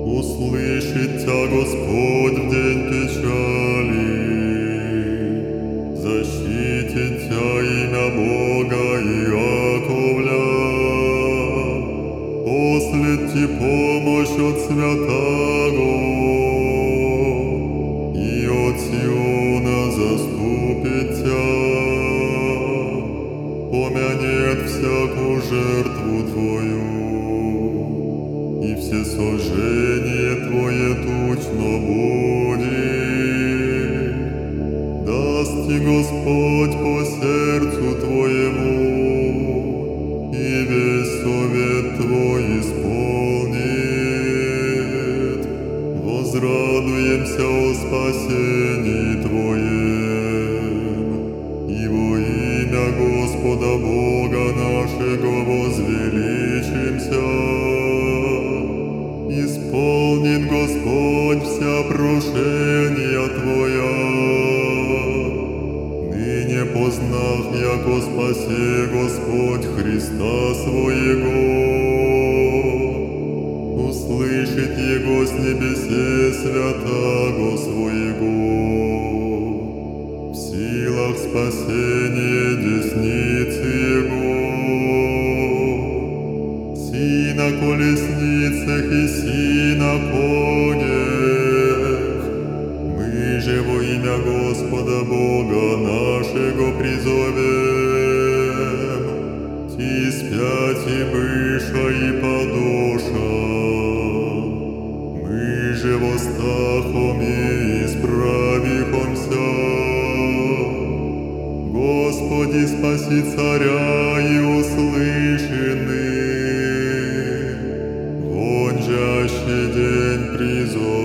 Услышит Тя Господь в день печали, защитит Тя имя Бога Иаковля, послет Ти помощь от святаго, и от Сиона заступит Тя, помянет всякую жертву Твою, и все сожжение Твое тучно будет. Даст Ти Господь по сердцу Твоему, и весь совет Твой исполнит. Возрадуемся о спасении Твоем, и во имя Господа Бога нашего возвеличимся. Исполнит Господь вся прошения Твоя. Ныне познах, яко спасе Господь Христа Своего. Услышит Его с небесе святаго Своего. В силах спасения десницы Его. Си на колесницах и си на конях. Мы же во имя Господа Бога нашего призовем. Ти спять и быша и подоша. Мы же восстахом и исправихомся. Господи, спаси царя и услышаны. Вонжащий день призов.